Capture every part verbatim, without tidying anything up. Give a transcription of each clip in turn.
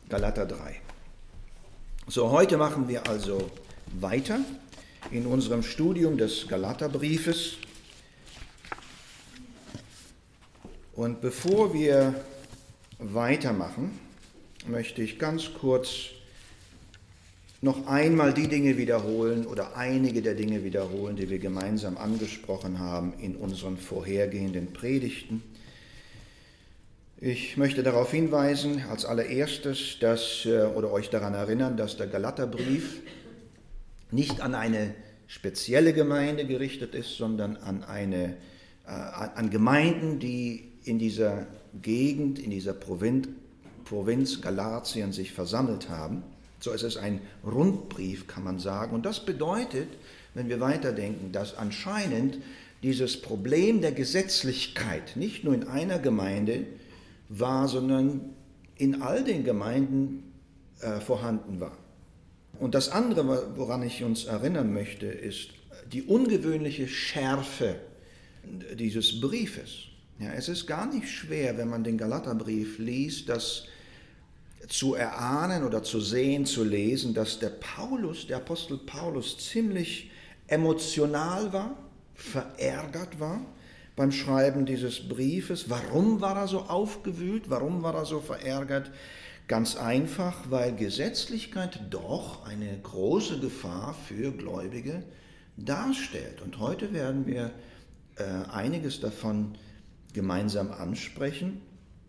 Galater drei. So, heute machen wir also weiter in unserem Studium des Galaterbriefes. Und bevor wir weitermachen, möchte ich ganz kurz noch einmal die Dinge wiederholen oder einige der Dinge wiederholen, die wir gemeinsam angesprochen haben in unseren vorhergehenden Predigten. Ich möchte darauf hinweisen, als allererstes, dass, oder euch daran erinnern, dass der Galaterbrief nicht an eine spezielle Gemeinde gerichtet ist, sondern an, eine, äh, an Gemeinden, die in dieser Gegend, in dieser Provinz, Provinz Galatien sich versammelt haben. So ist es ein Rundbrief, kann man sagen. Und das bedeutet, wenn wir weiterdenken, dass anscheinend dieses Problem der Gesetzlichkeit nicht nur in einer Gemeinde war, sondern in all den Gemeinden äh, vorhanden war. Und das andere, woran ich uns erinnern möchte, ist die ungewöhnliche Schärfe dieses Briefes. Ja, es ist gar nicht schwer, wenn man den Galaterbrief liest, das zu erahnen oder zu sehen, zu lesen, dass der Paulus, der Apostel Paulus, ziemlich emotional war, verärgert war beim Schreiben dieses Briefes. Warum war er so aufgewühlt? Warum war er so verärgert? Ganz einfach, weil Gesetzlichkeit doch eine große Gefahr für Gläubige darstellt. Und heute werden wir äh, einiges davon gemeinsam ansprechen.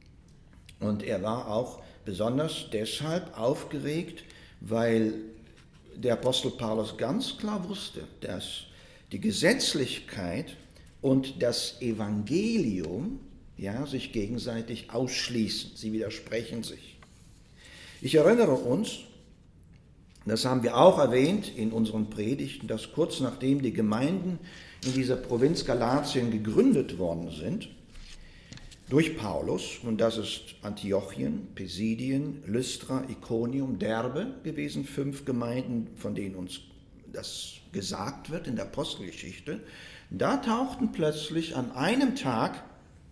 Und er war auch besonders deshalb aufgeregt, weil der Apostel Paulus ganz klar wusste, dass die Gesetzlichkeit und das Evangelium ja, sich gegenseitig ausschließen. Sie widersprechen sich. Ich erinnere uns, das haben wir auch erwähnt in unseren Predigten, dass kurz nachdem die Gemeinden in dieser Provinz Galatien gegründet worden sind, durch Paulus, und das ist Antiochien, Pisidien, Lystra, Ikonium, Derbe gewesen, fünf Gemeinden, von denen uns das gesagt wird in der Apostelgeschichte, da tauchten plötzlich an einem Tag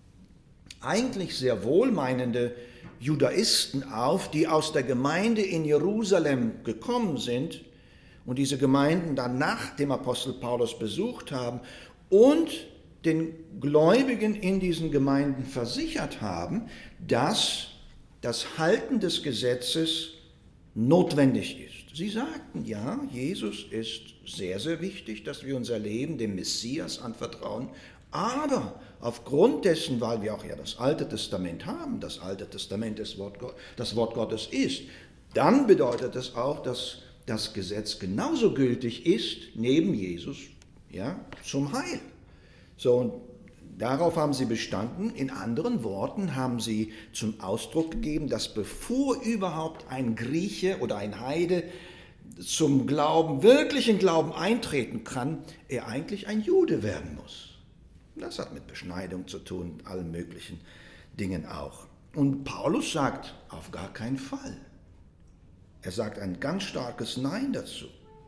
eigentlich sehr wohlmeinende Judaisten auf, die aus der Gemeinde in Jerusalem gekommen sind und diese Gemeinden dann nach dem Apostel Paulus besucht haben und den Gläubigen in diesen Gemeinden versichert haben, dass das Halten des Gesetzes notwendig ist. Sie sagten, ja, Jesus ist sehr, sehr wichtig, dass wir unser Leben dem Messias anvertrauen, aber aufgrund dessen, weil wir auch ja das Alte Testament haben, das Alte Testament das Wort, das Wort Gottes ist, dann bedeutet es auch, dass das Gesetz genauso gültig ist, neben Jesus, ja, zum Heil. So, und darauf haben sie bestanden. In anderen Worten haben sie zum Ausdruck gegeben, dass bevor überhaupt ein Grieche oder ein Heide zum Glauben, wirklichen Glauben eintreten kann, er eigentlich ein Jude werden muss. Das hat mit Beschneidung zu tun, allen möglichen Dingen auch. Und Paulus sagt, auf gar keinen Fall. Er sagt ein ganz starkes Nein dazu.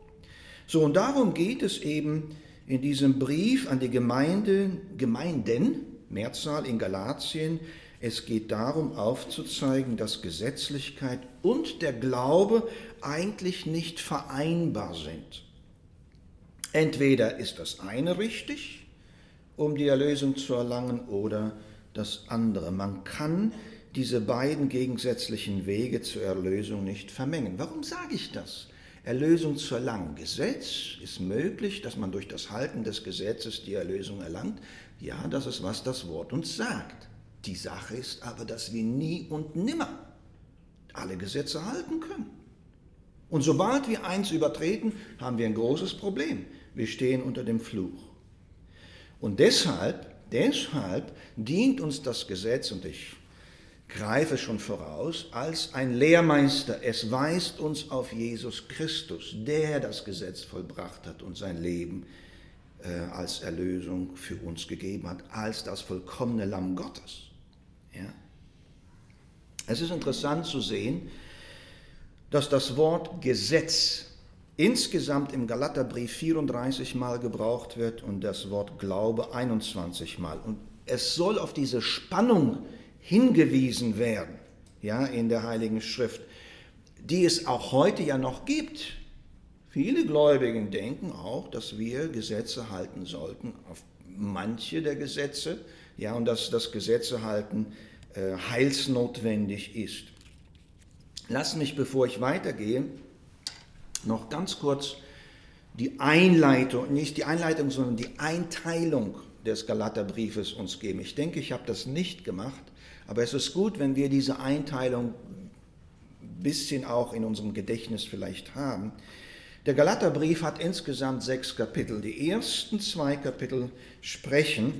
So, und darum geht es eben in diesem Brief an die Gemeinde, Gemeinden, Mehrzahl in Galatien. Es geht darum, aufzuzeigen, dass Gesetzlichkeit und der Glaube eigentlich nicht vereinbar sind. Entweder ist das eine richtig, um die Erlösung zu erlangen, oder das andere. Man kann diese beiden gegensätzlichen Wege zur Erlösung nicht vermengen. Warum sage ich das? Erlösung zu erlangen. Gesetz ist möglich, dass man durch das Halten des Gesetzes die Erlösung erlangt. Ja, das ist, was das Wort uns sagt. Die Sache ist aber, dass wir nie und nimmer alle Gesetze halten können. Und sobald wir eins übertreten, haben wir ein großes Problem. Wir stehen unter dem Fluch. Und deshalb, deshalb dient uns das Gesetz, und ich greife schon voraus, als ein Lehrmeister. Es weist uns auf Jesus Christus, der das Gesetz vollbracht hat und sein Leben äh, als Erlösung für uns gegeben hat, als das vollkommene Lamm Gottes. Ja? Es ist interessant zu sehen, dass das Wort Gesetz insgesamt im Galaterbrief vierunddreißig Mal gebraucht wird und das Wort Glaube einundzwanzig Mal. Und es soll auf diese Spannung hingewiesen werden, ja, in der Heiligen Schrift. die es auch heute ja noch gibt. Viele Gläubigen denken auch, dass wir Gesetze halten sollten, auf manche der Gesetze, ja, und dass das Gesetze halten äh, heilsnotwendig ist. Lass mich, bevor ich weitergehe, noch ganz kurz die Einleitung, nicht die Einleitung, sondern die Einteilung des Galaterbriefes uns geben. Ich denke, ich habe das nicht gemacht, aber es ist gut, wenn wir diese Einteilung ein bisschen auch in unserem Gedächtnis vielleicht haben. Der Galaterbrief hat insgesamt sechs Kapitel. Die ersten zwei Kapitel sprechen,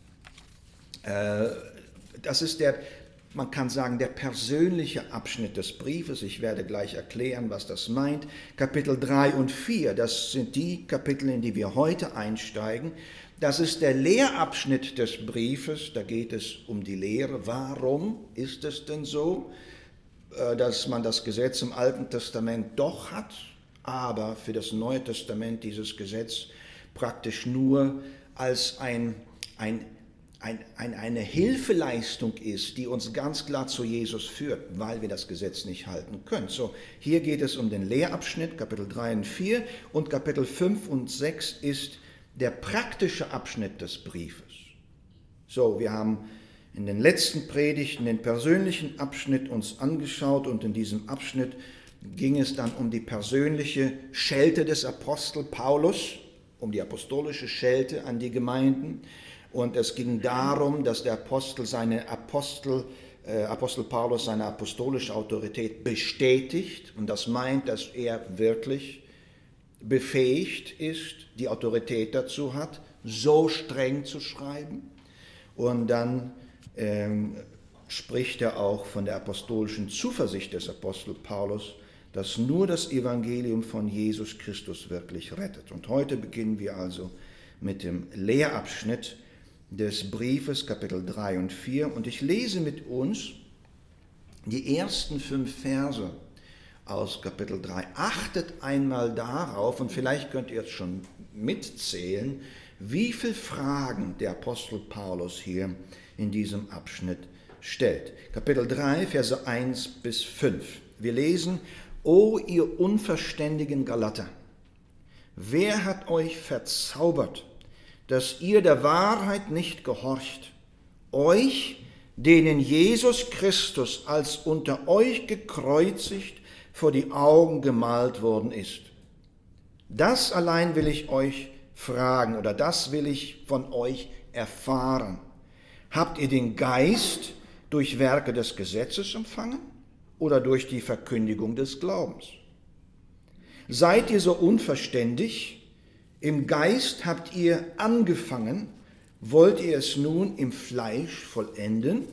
äh, das ist der, man kann sagen, der persönliche Abschnitt des Briefes. Ich werde gleich erklären, was das meint. Kapitel drei und vier, das sind die Kapitel, in die wir heute einsteigen. Das ist der Lehrabschnitt des Briefes, da geht es um die Lehre. Warum ist es denn so, dass man das Gesetz im Alten Testament doch hat, aber für das Neue Testament dieses Gesetz praktisch nur als ein, ein, ein, ein, eine Hilfeleistung ist, die uns ganz klar zu Jesus führt, weil wir das Gesetz nicht halten können. So, hier geht es um den Lehrabschnitt, Kapitel drei und vier, und Kapitel fünf und sechs ist der praktische Abschnitt des Briefes. So, wir haben in den letzten Predigten den persönlichen Abschnitt uns angeschaut und in diesem Abschnitt ging es dann um die persönliche Schelte des Apostel Paulus, um die apostolische Schelte an die Gemeinden. Und es ging darum, dass der Apostel seine Apostel, äh, Apostel Paulus seine apostolische Autorität bestätigt. Und das meint, dass er wirklich befähigt ist, die Autorität dazu hat, so streng zu schreiben. Und dann ähm, spricht er auch von der apostolischen Zuversicht des Apostel Paulus, dass nur das Evangelium von Jesus Christus wirklich rettet. Und heute beginnen wir also mit dem Lehrabschnitt des Briefes, Kapitel drei und vier. Und ich lese mit uns die ersten fünf Verse aus Kapitel drei. Achtet einmal darauf, und vielleicht könnt ihr es schon mitzählen, wie viele Fragen der Apostel Paulus hier in diesem Abschnitt stellt. Kapitel drei, Verse eins bis fünf. Wir lesen: O ihr unverständigen Galater, wer hat euch verzaubert, dass ihr der Wahrheit nicht gehorcht? Euch, denen Jesus Christus als unter euch gekreuzigt vor die Augen gemalt worden ist. Das allein will ich euch fragen, oder das will ich von euch erfahren. Habt ihr den Geist durch Werke des Gesetzes empfangen oder durch die Verkündigung des Glaubens? Seid ihr so unverständig? Im Geist habt ihr angefangen, wollt ihr es nun im Fleisch vollenden?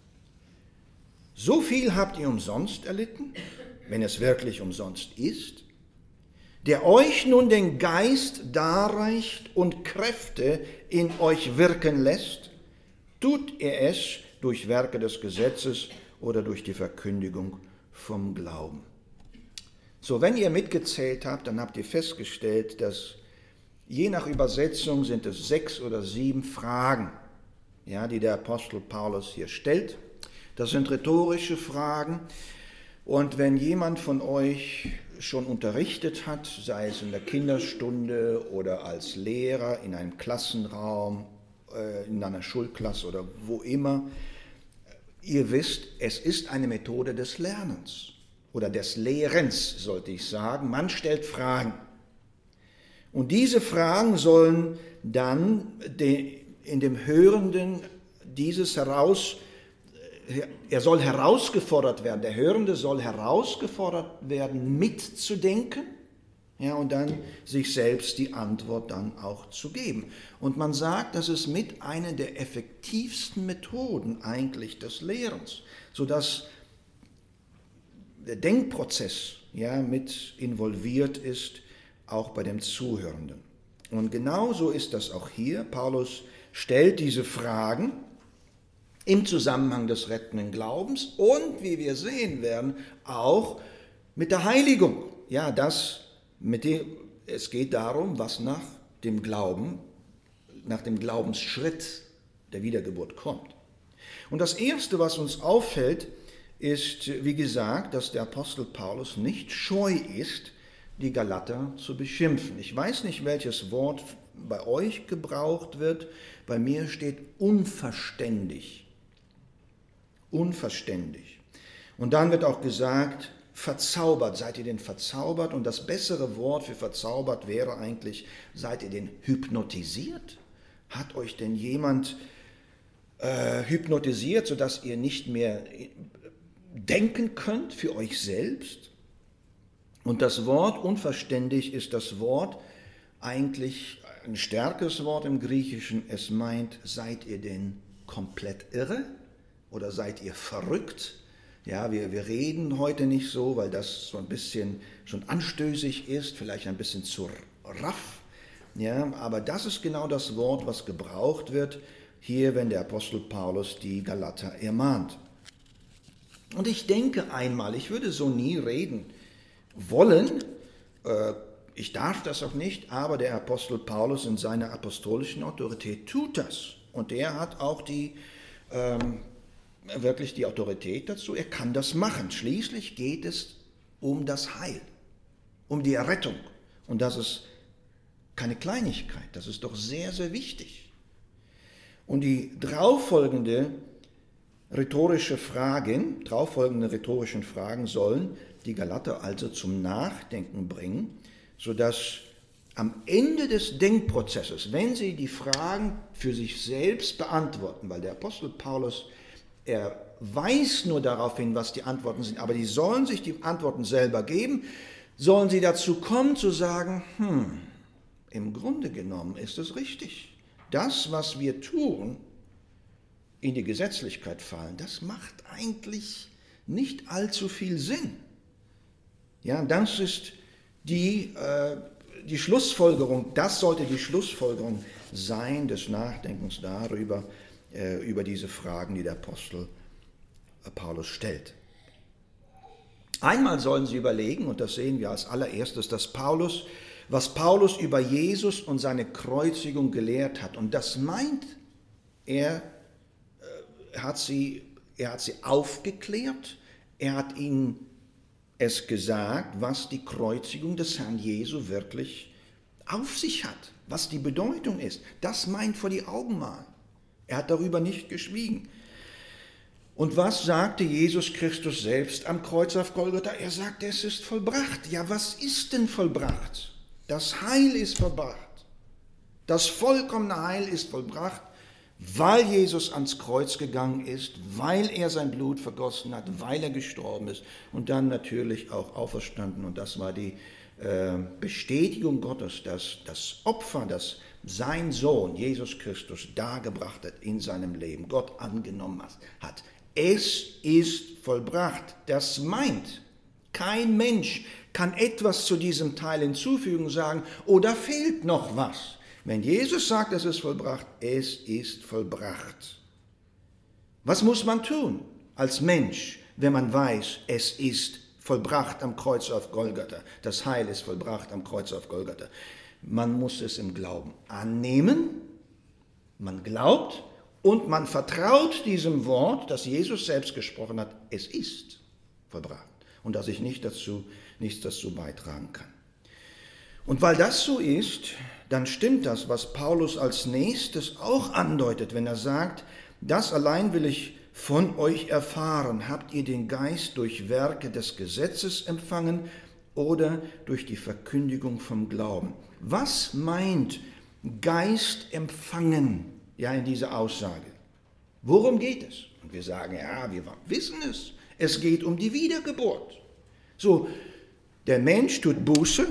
So viel habt ihr umsonst erlitten, wenn es wirklich umsonst ist, der euch nun den Geist darreicht und Kräfte in euch wirken lässt, tut er es durch Werke des Gesetzes oder durch die Verkündigung vom Glauben. So, wenn ihr mitgezählt habt, dann habt ihr festgestellt, dass je nach Übersetzung sind es sechs oder sieben Fragen, ja, die der Apostel Paulus hier stellt. Das sind rhetorische Fragen. Und wenn jemand von euch schon unterrichtet hat, sei es in der Kinderstunde oder als Lehrer in einem Klassenraum, in einer Schulklasse oder wo immer, ihr wisst, es ist eine Methode des Lernens oder des Lehrens, sollte ich sagen. Man stellt Fragen. Und diese Fragen sollen dann in dem Hörenden dieses heraus, er soll herausgefordert werden, der Hörende soll herausgefordert werden, mitzudenken, ja, und dann sich selbst die Antwort dann auch zu geben. Und man sagt, das ist mit einer der effektivsten Methoden eigentlich des Lehrens, sodass der Denkprozess, ja, mit involviert ist, auch bei dem Zuhörenden. Und genauso ist das auch hier. Paulus stellt diese Fragen im Zusammenhang des rettenden Glaubens und, wie wir sehen werden, auch mit der Heiligung. Ja, das mit dem, es geht darum, was nach dem Glauben, nach dem Glaubensschritt der Wiedergeburt kommt. Und das Erste, was uns auffällt ist, wie gesagt, dass der Apostel Paulus nicht scheu ist, die Galater zu beschimpfen. Ich weiß nicht, welches Wort bei euch gebraucht wird. Bei mir steht unverständig. Unverständig. Und dann wird auch gesagt, verzaubert. Seid ihr denn verzaubert? Und das bessere Wort für verzaubert wäre eigentlich, seid ihr denn hypnotisiert? Hat euch denn jemand äh, hypnotisiert, sodass ihr nicht mehr denken könnt für euch selbst? Und das Wort unverständig ist das Wort eigentlich ein stärkeres Wort im Griechischen. Es meint, seid ihr denn komplett irre oder seid ihr verrückt? Ja, wir, wir reden heute nicht so, weil das so ein bisschen schon anstößig ist, vielleicht ein bisschen zu raff. Ja, aber das ist genau das Wort, was gebraucht wird hier, wenn der Apostel Paulus die Galater ermahnt. Und ich denke einmal, ich würde so nie reden wollen, äh, ich darf das auch nicht, aber der Apostel Paulus in seiner apostolischen Autorität tut das. Und er hat auch die, ähm, wirklich die Autorität dazu, er kann das machen. Schließlich geht es um das Heil, um die Errettung. Und das ist keine Kleinigkeit, das ist doch sehr, sehr wichtig. Und die darauffolgende rhetorische Fragen, darauffolgende rhetorischen Fragen sollen die Galater also zum Nachdenken bringen, sodass am Ende des Denkprozesses, wenn sie die Fragen für sich selbst beantworten, weil der Apostel Paulus, er weist nur darauf hin, was die Antworten sind, aber die sollen sich die Antworten selber geben, sollen sie dazu kommen zu sagen, hm, im Grunde genommen ist es richtig. Das, was wir tun, in die Gesetzlichkeit fallen, das macht eigentlich nicht allzu viel Sinn. Ja, das ist die, äh, die Schlussfolgerung, das sollte die Schlussfolgerung sein des Nachdenkens darüber, äh, über diese Fragen, die der Apostel äh, Paulus stellt. Einmal sollen sie überlegen, und das sehen wir als allererstes, dass Paulus, was Paulus über Jesus und seine Kreuzigung gelehrt hat, und das meint, er, äh, hat, sie, er hat sie aufgeklärt, er hat ihnen es gesagt, was die Kreuzigung des Herrn Jesu wirklich auf sich hat, was die Bedeutung ist. Das meint vor die Augen malen. Er hat darüber nicht geschwiegen. Und was sagte Jesus Christus selbst am Kreuz auf Golgatha? Er sagte, es ist vollbracht. Ja, was ist denn vollbracht? Das Heil ist vollbracht. Das vollkommene Heil ist vollbracht, weil Jesus ans Kreuz gegangen ist, weil er sein Blut vergossen hat, weil er gestorben ist und dann natürlich auch auferstanden. Und das war die äh, Bestätigung Gottes, dass das Opfer, das sein Sohn Jesus Christus dargebracht hat in seinem Leben, Gott angenommen hat. Es ist vollbracht. Das meint, kein Mensch kann etwas zu diesem Teil hinzufügen und sagen, oh, da fehlt noch was. Wenn Jesus sagt, es ist vollbracht, es ist vollbracht. Was muss man tun als Mensch, wenn man weiß, es ist vollbracht am Kreuz auf Golgatha? Das Heil ist vollbracht am Kreuz auf Golgatha. Man muss es im Glauben annehmen, man glaubt und man vertraut diesem Wort, das Jesus selbst gesprochen hat, es ist vollbracht und dass ich nicht dazu, nichts dazu beitragen kann. Und weil das so ist, dann stimmt das, was Paulus als nächstes auch andeutet, wenn er sagt, das allein will ich von euch erfahren. Habt ihr den Geist durch Werke des Gesetzes empfangen oder durch die Verkündigung vom Glauben? Was meint Geist empfangen, ja, in dieser Aussage? Worum geht es? Und wir sagen, ja, wir wissen es. Es geht um die Wiedergeburt. So, der Mensch tut Buße,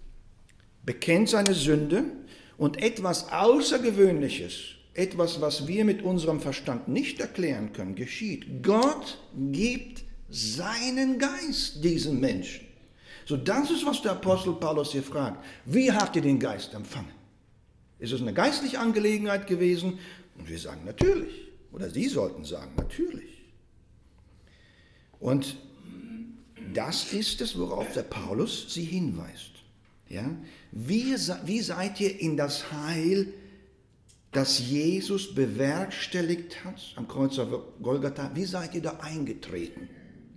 bekennt seine Sünde und etwas Außergewöhnliches, etwas, was wir mit unserem Verstand nicht erklären können, geschieht. Gott gibt seinen Geist diesem Menschen. So, das ist, was der Apostel Paulus hier fragt. Wie habt ihr den Geist empfangen? Ist es eine geistliche Angelegenheit gewesen? Und wir sagen natürlich. Oder sie sollten sagen natürlich. Und das ist es, worauf der Paulus sie hinweist. Ja? Wie, wie seid ihr in das Heil, das Jesus bewerkstelligt hat am Kreuz auf Golgatha, wie seid ihr da eingetreten?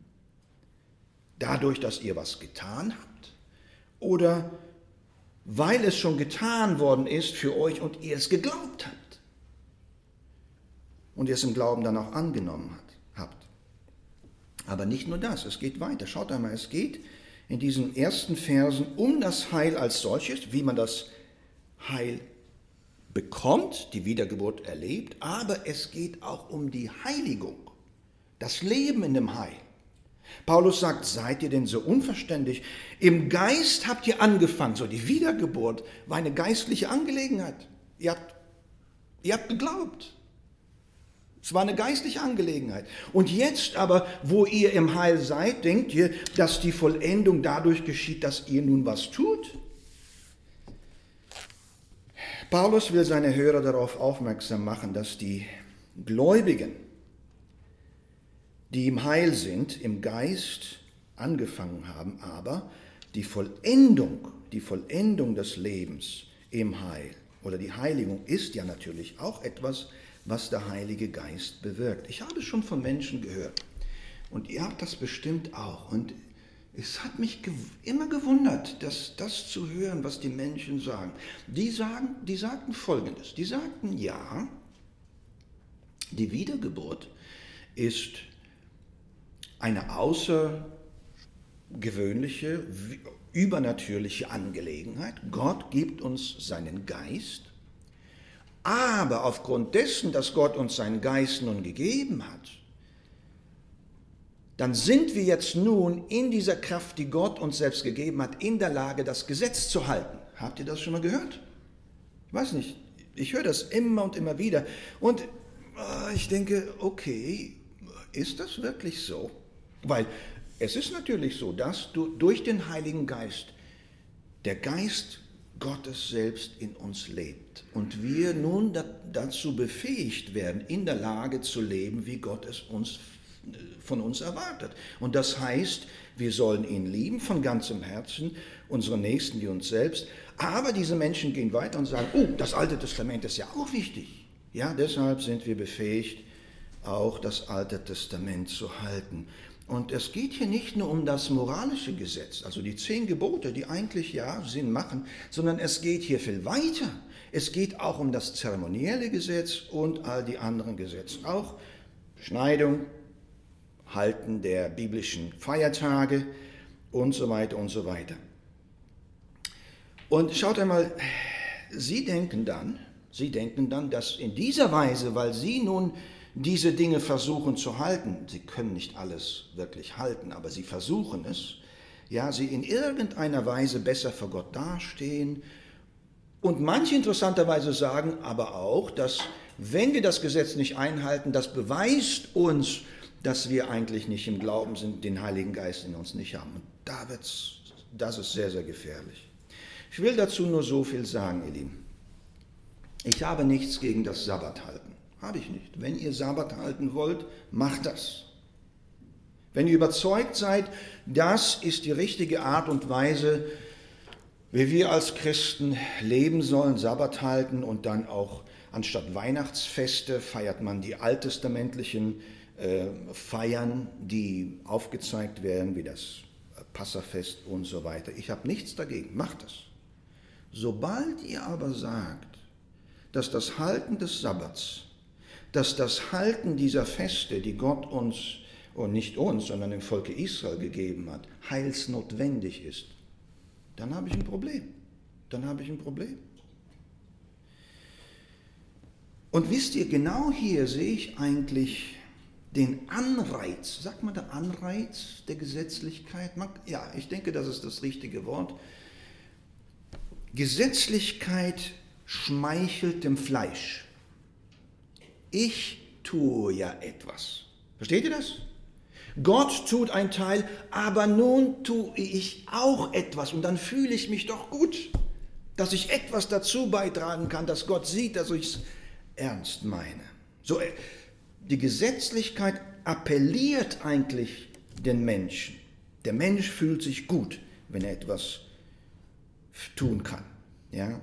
dadurch, dass ihr was getan habt? Oder weil es schon getan worden ist für euch und ihr es geglaubt habt? Und ihr es im Glauben dann auch angenommen habt. Aber nicht nur das, es geht weiter. Schaut einmal, es geht in diesen ersten Versen um das Heil als solches, wie man das Heil bekommt, die Wiedergeburt erlebt, aber es geht auch um die Heiligung, das Leben in dem Heil. Paulus sagt, seid ihr denn so unverständig? Im Geist habt ihr angefangen, so die Wiedergeburt war eine geistliche Angelegenheit. Ihr habt, ihr habt geglaubt. Es war eine geistliche Angelegenheit. Und jetzt aber, wo ihr im Heil seid, denkt ihr, dass die Vollendung dadurch geschieht, dass ihr nun was tut? Paulus will seine Hörer darauf aufmerksam machen, dass die Gläubigen, die im Heil sind, im Geist angefangen haben, aber die Vollendung, die Vollendung des Lebens im Heil oder die Heiligung ist ja natürlich auch etwas, was der Heilige Geist bewirkt. Ich habe schon von Menschen gehört und ihr habt das bestimmt auch und es hat mich immer gewundert, dass das zu hören, was die Menschen sagen. Die sagen, die sagten Folgendes, die sagten, ja, die Wiedergeburt ist eine außergewöhnliche, übernatürliche Angelegenheit. Gott gibt uns seinen Geist, aber aufgrund dessen, dass Gott uns seinen Geist nun gegeben hat, dann sind wir jetzt nun in dieser Kraft, die Gott uns selbst gegeben hat, in der Lage, das Gesetz zu halten. Habt ihr das schon mal gehört? Ich weiß nicht, ich höre das immer und immer wieder. Und ich denke, okay, ist das wirklich so? Weil es ist natürlich so, dass du durch den Heiligen Geist der Geist Gottes selbst in uns lebt und wir nun dazu befähigt werden, in der Lage zu leben, wie Gott es uns von uns erwartet. Und das heißt, wir sollen ihn lieben von ganzem Herzen, unsere Nächsten wie uns selbst. Aber diese Menschen gehen weiter und sagen, oh, das Alte Testament ist ja auch wichtig. Ja, deshalb sind wir befähigt, auch das Alte Testament zu halten. Und es geht hier nicht nur um das moralische Gesetz, also die zehn Gebote, die eigentlich ja Sinn machen, sondern es geht hier viel weiter. Es geht auch um das zeremonielle Gesetz und all die anderen Gesetze. Auch Beschneidung, Halten der biblischen Feiertage und so weiter und so weiter. Und schaut einmal, Sie denken dann, Sie denken dann, dass in dieser Weise, weil Sie nun diese Dinge versuchen zu halten, Sie können nicht alles wirklich halten, aber Sie versuchen es, ja, Sie in irgendeiner Weise besser vor Gott dastehen. Und manche interessanterweise sagen aber auch, dass wenn wir das Gesetz nicht einhalten, das beweist uns, dass wir eigentlich nicht im Glauben sind, den Heiligen Geist in uns nicht haben. Und da wird's, das ist sehr, sehr gefährlich. Ich will dazu nur so viel sagen, ihr Lieben. Ich habe nichts gegen das Sabbathalten. Habe ich nicht. Wenn ihr Sabbat halten wollt, macht das. Wenn ihr überzeugt seid, das ist die richtige Art und Weise, wie wir als Christen leben sollen, Sabbat halten und dann auch anstatt Weihnachtsfeste feiert man die alttestamentlichen äh, Feiern, die aufgezeigt werden, wie das Passafest und so weiter. Ich habe nichts dagegen, macht das. Sobald ihr aber sagt, dass das Halten des Sabbats, dass das Halten dieser Feste, die Gott uns, und nicht uns, sondern dem Volke Israel gegeben hat, heilsnotwendig ist, dann habe ich ein Problem. Dann habe ich ein Problem. Und wisst ihr, genau hier sehe ich eigentlich den Anreiz, sagt man der Anreiz der Gesetzlichkeit? Ja, ich denke, das ist das richtige Wort. Gesetzlichkeit schmeichelt dem Fleisch. Ich tue ja etwas. Versteht ihr das? Gott tut ein Teil, aber nun tue ich auch etwas und dann fühle ich mich doch gut, dass ich etwas dazu beitragen kann, dass Gott sieht, dass ich es ernst meine. So, die Gesetzlichkeit appelliert eigentlich den Menschen. Der Mensch fühlt sich gut, wenn er etwas tun kann. Ja?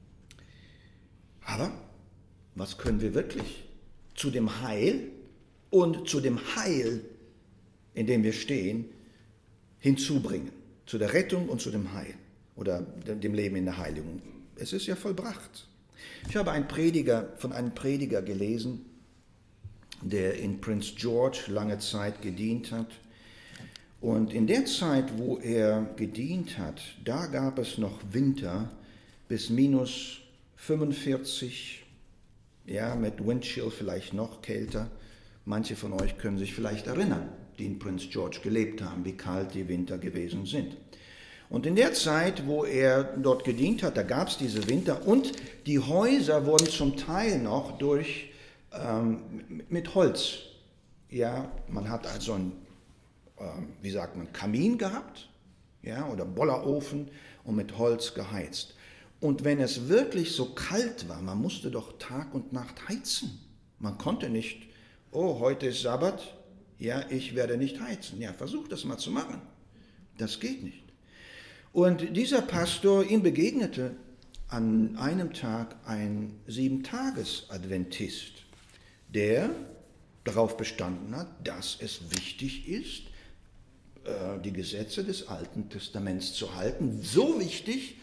Aber was können wir wirklich zu dem Heil und zu dem Heil, in dem wir stehen, hinzubringen, zu der Rettung und zu dem Heil oder dem Leben in der Heiligung. Es ist ja vollbracht. Ich habe einen Prediger, von einem Prediger gelesen, der in Prince George lange Zeit gedient hat. Und in der Zeit, wo er gedient hat, da gab es noch Winter bis minus fünfundvierzig, ja, mit Windchill vielleicht noch kälter. Manche von euch können sich vielleicht erinnern, die in Prince George gelebt haben, wie kalt die Winter gewesen sind. Und in der Zeit, wo er dort gedient hat, da gab es diese Winter und die Häuser wurden zum Teil noch durch, ähm, mit Holz. Ja, man hat also einen, ähm, wie sagt man, Kamin gehabt, ja, oder Bollerofen und mit Holz geheizt. Und wenn es wirklich so kalt war, man musste doch Tag und Nacht heizen. Man konnte nicht, oh, heute ist Sabbat, ja, ich werde nicht heizen. Ja, versuch das mal zu machen. Das geht nicht. Und dieser Pastor, ihm begegnete an einem Tag ein Sieben-Tages-Adventist, der darauf bestanden hat, dass es wichtig ist, die Gesetze des Alten Testaments zu halten. So wichtig,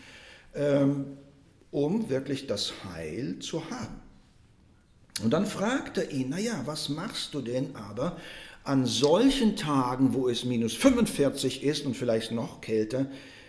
um wirklich das Heil zu haben. Und dann fragt er ihn, naja, was machst du denn aber an solchen Tagen, wo es minus fünfundvierzig ist und vielleicht noch kälter,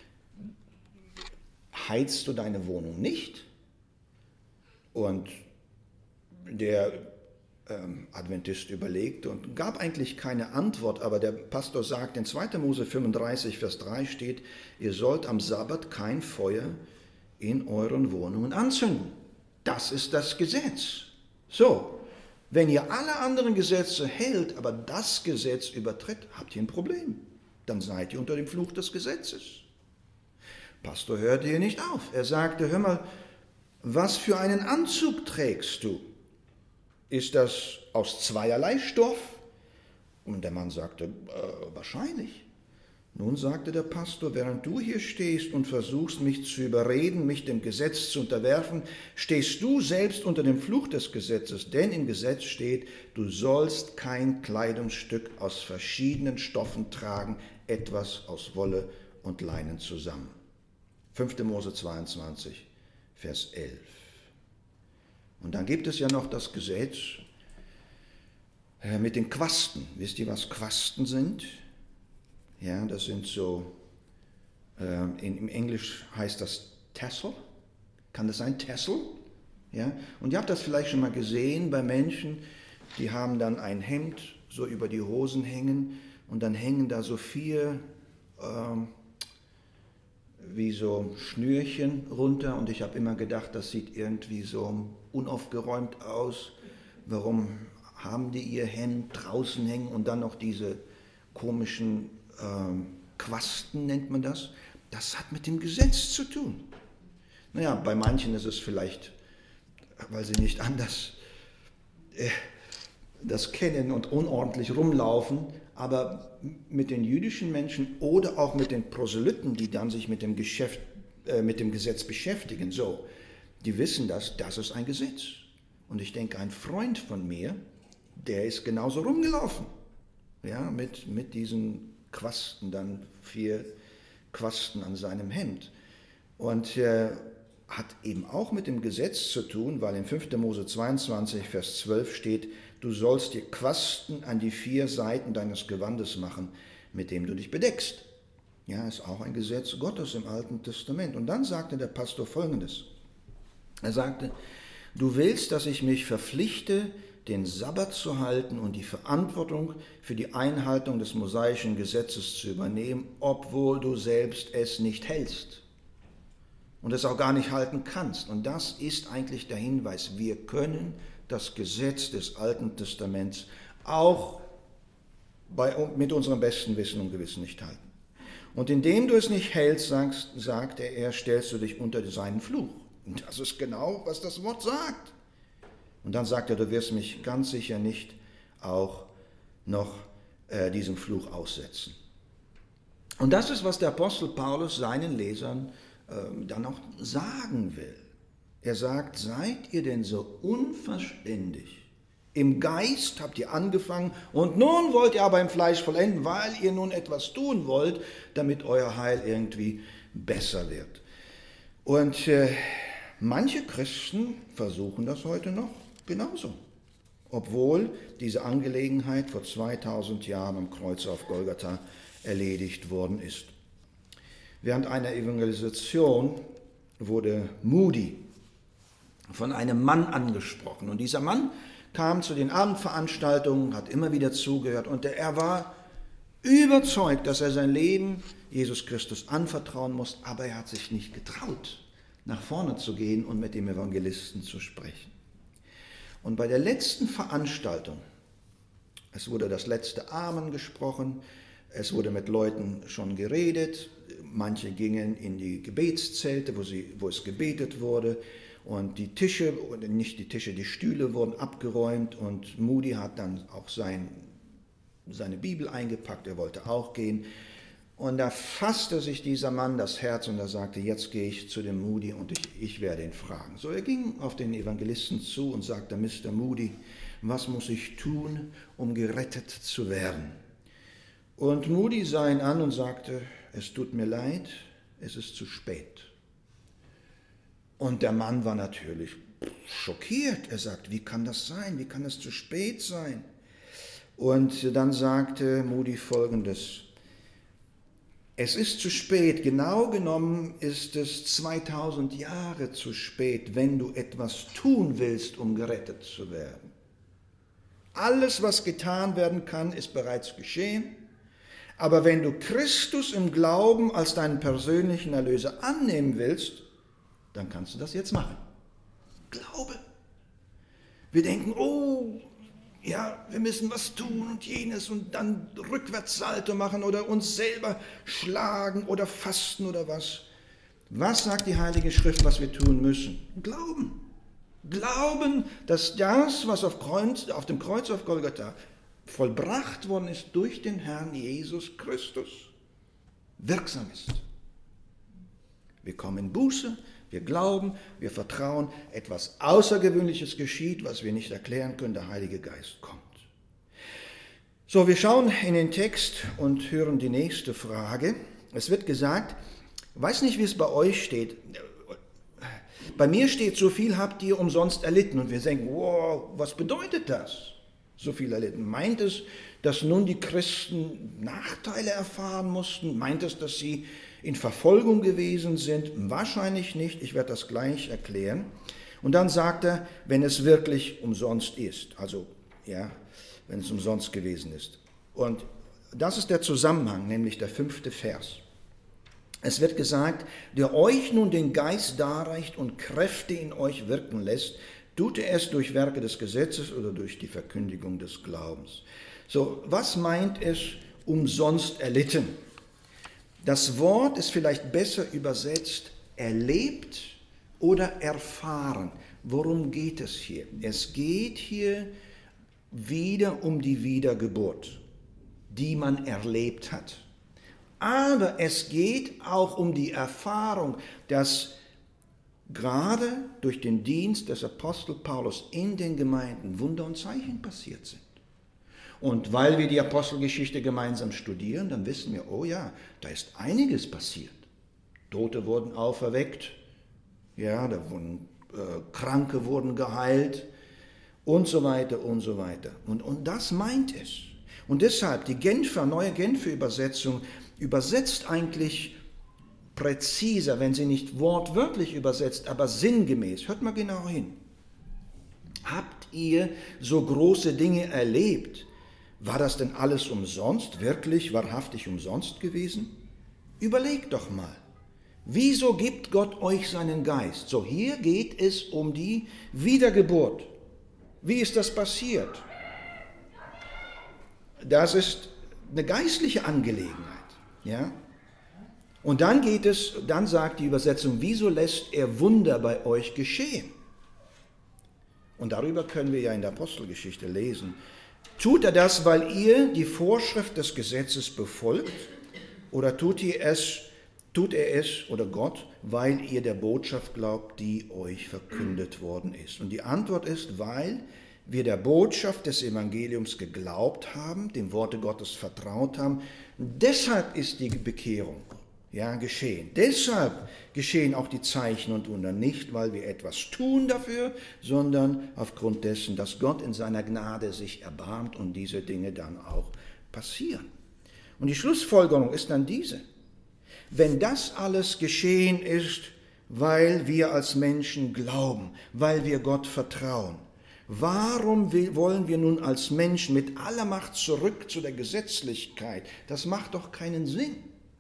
heizt du deine Wohnung nicht? Und der ähm, Adventist überlegte und gab eigentlich keine Antwort, aber der Pastor sagt, in zweiter Mose fünfunddreißig, Vers drei steht, ihr sollt am Sabbat kein Feuer in euren Wohnungen anzünden. Das ist das Gesetz. So, wenn ihr alle anderen Gesetze hält, aber das Gesetz übertritt, habt ihr ein Problem. Dann seid ihr unter dem Fluch des Gesetzes. Pastor hörte hier nicht auf. Er sagte, hör mal, was für einen Anzug trägst du? Ist das aus zweierlei Stoff? Und der Mann sagte, äh, wahrscheinlich. Nun sagte der Pastor, während du hier stehst und versuchst, mich zu überreden, mich dem Gesetz zu unterwerfen, stehst du selbst unter dem Fluch des Gesetzes, denn im Gesetz steht, du sollst kein Kleidungsstück aus verschiedenen Stoffen tragen, etwas aus Wolle und Leinen zusammen. fünfter Mose zweiundzwanzig, Vers elf. Und dann gibt es ja noch das Gesetz mit den Quasten. Wisst ihr, was Quasten sind? Ja, das sind so, äh, in, im Englisch heißt das Tassel. Kann das sein? Tassel? Ja? Und ihr habt das vielleicht schon mal gesehen bei Menschen, die haben dann ein Hemd so über die Hosen hängen und dann hängen da so vier, ähm, wie so Schnürchen runter und ich habe immer gedacht, das sieht irgendwie so unaufgeräumt aus. Warum haben die ihr Hemd draußen hängen und dann noch diese komischen ähm, Quasten, nennt man das? Das hat mit dem Gesetz zu tun. Naja, bei manchen ist es vielleicht, weil sie nicht anders äh, das kennen und unordentlich rumlaufen, aber mit den jüdischen Menschen oder auch mit den Proselyten, die dann sich mit dem, Geschäft, äh, mit dem Gesetz beschäftigen, so, die wissen das, das ist ein Gesetz. Und ich denke, ein Freund von mir, der ist genauso rumgelaufen, ja, mit, mit diesen Quasten, dann vier Quasten an seinem Hemd. Und äh, hat eben auch mit dem Gesetz zu tun, weil in fünfter Mose zweiundzwanzig, Vers zwölf steht, du sollst dir Quasten an die vier Seiten deines Gewandes machen, mit dem du dich bedeckst. Ja, ist auch ein Gesetz Gottes im Alten Testament. Und dann sagte der Pastor Folgendes. Er sagte, du willst, dass ich mich verpflichte, den Sabbat zu halten und die Verantwortung für die Einhaltung des mosaischen Gesetzes zu übernehmen, obwohl du selbst es nicht hältst und es auch gar nicht halten kannst. Und das ist eigentlich der Hinweis, wir können das Gesetz des Alten Testaments auch bei, mit unserem besten Wissen und Gewissen nicht halten. Und indem du es nicht hältst, sagst, sagt er, stellst du dich unter seinen Fluch. Und das ist genau, was das Wort sagt. Und dann sagt er, du wirst mich ganz sicher nicht auch noch äh, diesem Fluch aussetzen. Und das ist, was der Apostel Paulus seinen Lesern äh, dann auch sagen will. Er sagt, seid ihr denn so unverständig? Im Geist habt ihr angefangen und nun wollt ihr aber im Fleisch vollenden, weil ihr nun etwas tun wollt, damit euer Heil irgendwie besser wird. Und äh, manche Christen versuchen das heute noch genauso, obwohl diese Angelegenheit vor zweitausend Jahren am Kreuz auf Golgatha erledigt worden ist. Während einer Evangelisation wurde Moody von einem Mann angesprochen. Und dieser Mann kam zu den Abendveranstaltungen, hat immer wieder zugehört und er war überzeugt, dass er sein Leben Jesus Christus anvertrauen muss, aber er hat sich nicht getraut, nach vorne zu gehen und mit dem Evangelisten zu sprechen. Und bei der letzten Veranstaltung, es wurde das letzte Amen gesprochen, es wurde mit Leuten schon geredet, manche gingen in die Gebetszelte, wo, sie, wo es gebetet wurde und die Tische, nicht die Tische, die Stühle wurden abgeräumt und Moody hat dann auch sein, seine Bibel eingepackt, er wollte auch gehen und da fasste sich dieser Mann das Herz und er sagte, jetzt gehe ich zu dem Moody und ich, ich werde ihn fragen. So, er ging auf den Evangelisten zu und sagte, Mister Moody, was muss ich tun, um gerettet zu werden? Und Moody sah ihn an und sagte, es tut mir leid, es ist zu spät. Und der Mann war natürlich schockiert. Er sagt, wie kann das sein? Wie kann es zu spät sein? Und dann sagte Moody Folgendes, es ist zu spät, genau genommen ist es zweitausend Jahre zu spät, wenn du etwas tun willst, um gerettet zu werden. Alles, was getan werden kann, ist bereits geschehen. Aber wenn du Christus im Glauben als deinen persönlichen Erlöser annehmen willst, dann kannst du das jetzt machen. Glaube. Wir denken, oh, ja, wir müssen was tun und jenes und dann Rückwärtssalto machen oder uns selber schlagen oder fasten oder was. Was sagt die Heilige Schrift, was wir tun müssen? Glauben. Glauben, dass das, was auf, Kreuz, auf dem Kreuz auf Golgatha vollbracht worden ist durch den Herrn Jesus Christus, wirksam ist. Wir kommen in Buße, wir glauben, wir vertrauen, etwas Außergewöhnliches geschieht, was wir nicht erklären können, der Heilige Geist kommt. So, wir schauen in den Text und hören die nächste Frage. Es wird gesagt, ich weiß nicht, wie es bei euch steht, bei mir steht, so viel habt ihr umsonst erlitten und wir denken, wow, was bedeutet das? So viel erlitten. Meint es, dass nun die Christen Nachteile erfahren mussten? Meint es, dass sie in Verfolgung gewesen sind? Wahrscheinlich nicht. Ich werde das gleich erklären. Und dann sagt er, wenn es wirklich umsonst ist. Also, ja, wenn es umsonst gewesen ist. Und das ist der Zusammenhang, nämlich der fünfte Vers. Es wird gesagt, der euch nun den Geist darreicht und Kräfte in euch wirken lässt, tut er es durch Werke des Gesetzes oder durch die Verkündigung des Glaubens. So, was meint es umsonst erlitten? Das Wort ist vielleicht besser übersetzt erlebt oder erfahren. Worum geht es hier? Es geht hier wieder um die Wiedergeburt, die man erlebt hat. Aber es geht auch um die Erfahrung, dass gerade durch den Dienst des Apostel Paulus in den Gemeinden Wunder und Zeichen passiert sind. Und weil wir die Apostelgeschichte gemeinsam studieren, dann wissen wir, oh ja, da ist einiges passiert. Tote wurden auferweckt, ja, da wurden, äh, Kranke wurden geheilt und so weiter und so weiter. Und, und das meint es. Und deshalb, die Genfer, neue Genfer Übersetzung übersetzt eigentlich präziser, wenn sie nicht wortwörtlich übersetzt, aber sinngemäß. Hört mal genau hin. Habt ihr so große Dinge erlebt? War das denn alles umsonst, wirklich wahrhaftig umsonst gewesen? Überlegt doch mal. Wieso gibt Gott euch seinen Geist? So, hier geht es um die Wiedergeburt. Wie ist das passiert? Das ist eine geistliche Angelegenheit, ja? Und dann geht es, dann sagt die Übersetzung, wieso lässt er Wunder bei euch geschehen? Und darüber können wir ja in der Apostelgeschichte lesen. Tut er das, weil ihr die Vorschrift des Gesetzes befolgt? Oder tut ihr es, tut er es, oder Gott, weil ihr der Botschaft glaubt, die euch verkündet worden ist? Und die Antwort ist, weil wir der Botschaft des Evangeliums geglaubt haben, dem Worte Gottes vertraut haben. Deshalb ist die Bekehrung ja geschehen. Deshalb geschehen auch die Zeichen und Wunder. Nicht, weil wir etwas tun dafür, sondern aufgrund dessen, dass Gott in seiner Gnade sich erbarmt und diese Dinge dann auch passieren. Und die Schlussfolgerung ist dann diese. Wenn das alles geschehen ist, weil wir als Menschen glauben, weil wir Gott vertrauen, warum wollen wir nun als Menschen mit aller Macht zurück zu der Gesetzlichkeit? Das macht doch keinen Sinn.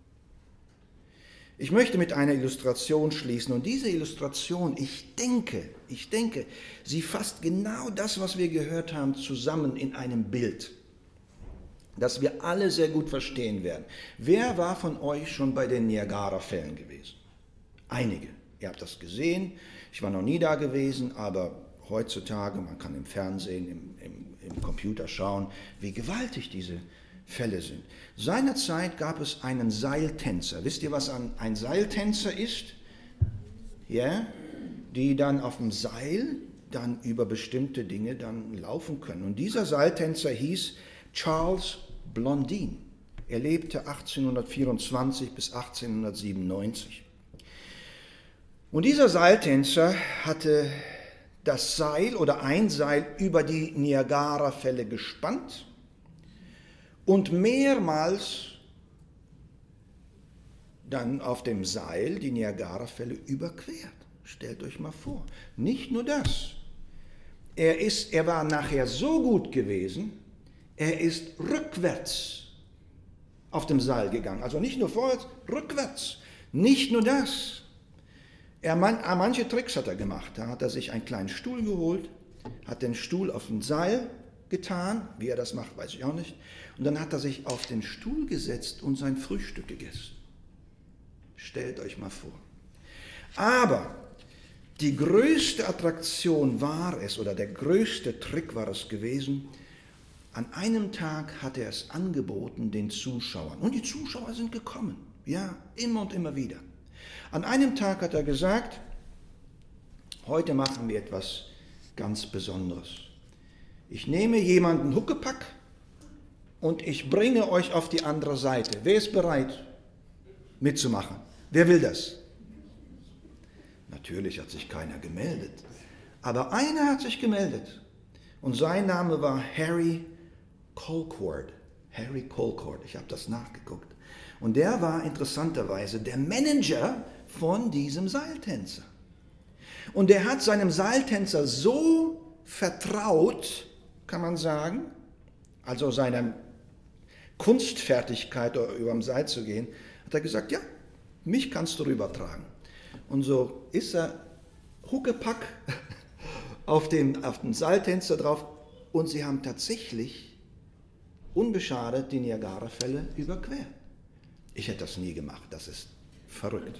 Ich möchte mit einer Illustration schließen und diese Illustration, ich denke, ich denke, sie fasst genau das, was wir gehört haben, zusammen in einem Bild, das wir alle sehr gut verstehen werden. Wer war von euch schon bei den Niagara-Fällen gewesen? Einige. Ihr habt das gesehen. Ich war noch nie da gewesen, aber heutzutage, man kann im Fernsehen, im, im, im Computer schauen, wie gewaltig diese Fälle sind. Seinerzeit gab es einen Seiltänzer. Wisst ihr, was ein Seiltänzer ist? Ja, die dann auf dem Seil dann über bestimmte Dinge dann laufen können. Und dieser Seiltänzer hieß Charles Blondin. Er lebte achtzehnhundertvierundzwanzig bis achtzehnhundertsiebenundneunzig. Und dieser Seiltänzer hatte das Seil oder ein Seil über die Niagara-Fälle gespannt und mehrmals dann auf dem Seil die Niagara-Fälle überquert. Stellt euch mal vor. Nicht nur das. Er, ist, er war nachher so gut gewesen, er ist rückwärts auf dem Seil gegangen. Also nicht nur vorwärts, rückwärts. Nicht nur das. Er, man, manche Tricks hat er gemacht. Da hat er sich einen kleinen Stuhl geholt, hat den Stuhl auf ein Seil getan. Wie er das macht, weiß ich auch nicht. Und dann hat er sich auf den Stuhl gesetzt und sein Frühstück gegessen. Stellt euch mal vor. Aber die größte Attraktion war es, oder der größte Trick war es gewesen, an einem Tag hat er es angeboten den Zuschauern. Und die Zuschauer sind gekommen. Ja, immer und immer wieder. An einem Tag hat er gesagt, heute machen wir etwas ganz Besonderes. Ich nehme jemanden Huckepack und ich bringe euch auf die andere Seite. Wer ist bereit mitzumachen? Wer will das? Natürlich hat sich keiner gemeldet. Aber einer hat sich gemeldet. Und sein Name war Harry Colcord. Harry Colcord, ich habe das nachgeguckt. Und der war interessanterweise der Manager von diesem Seiltänzer. Und der hat seinem Seiltänzer so vertraut, kann man sagen, also seiner Kunstfertigkeit, über dem Seil zu gehen, hat er gesagt, ja, mich kannst du rübertragen. Und so ist er Huckepack auf dem, auf dem Seiltänzer drauf und sie haben tatsächlich unbeschadet die Niagara-Fälle überquert. Ich hätte das nie gemacht, das ist verrückt.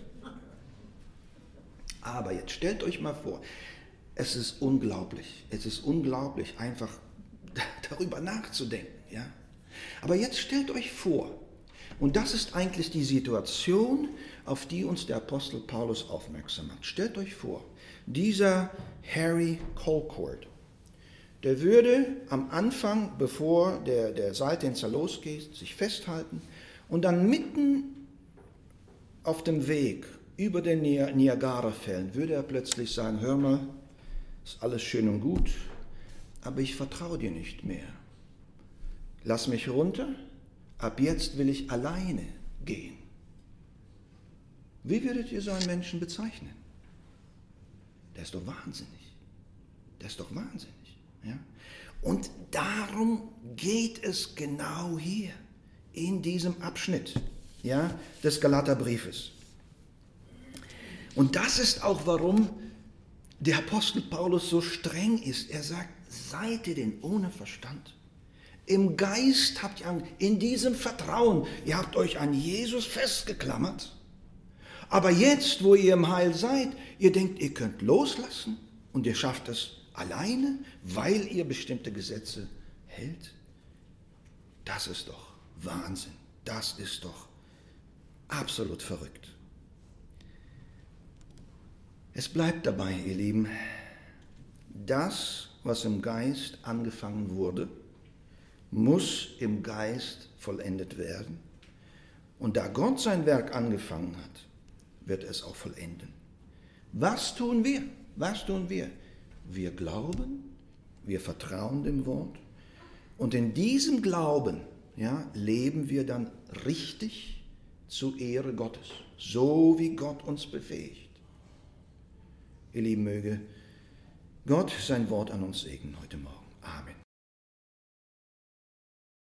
Aber jetzt stellt euch mal vor, es ist unglaublich, es ist unglaublich, einfach darüber nachzudenken. Ja? Aber jetzt stellt euch vor, und das ist eigentlich die Situation, auf die uns der Apostel Paulus aufmerksam macht. Stellt euch vor, dieser Harry Colcord, der würde am Anfang, bevor der, der Seiltänzer losgeht, sich festhalten und dann mitten auf dem Weg über den Niagara-Fällen würde er plötzlich sagen, hör mal, ist alles schön und gut, aber ich vertraue dir nicht mehr. Lass mich runter, ab jetzt will ich alleine gehen. Wie würdet ihr so einen Menschen bezeichnen? Der ist doch wahnsinnig. Der ist doch wahnsinnig. Ja? Und darum geht es genau hier, in diesem Abschnitt, ja, des Galaterbriefes. Und das ist auch, warum der Apostel Paulus so streng ist. Er sagt, seid ihr denn ohne Verstand? Im Geist habt ihr, in diesem Vertrauen, ihr habt euch an Jesus festgeklammert. Aber jetzt, wo ihr im Heil seid, ihr denkt, ihr könnt loslassen und ihr schafft es alleine, weil ihr bestimmte Gesetze hält. Das ist doch Wahnsinn. Das ist doch absolut verrückt. Es bleibt dabei, ihr Lieben, das, was im Geist angefangen wurde, muss im Geist vollendet werden. Und da Gott sein Werk angefangen hat, wird es auch vollenden. Was tun wir? Was tun wir? Wir glauben, wir vertrauen dem Wort und in diesem Glauben, ja, leben wir dann richtig zur Ehre Gottes, so wie Gott uns befähigt. Ihr Lieben, möge Gott sein Wort an uns segnen heute Morgen. Amen.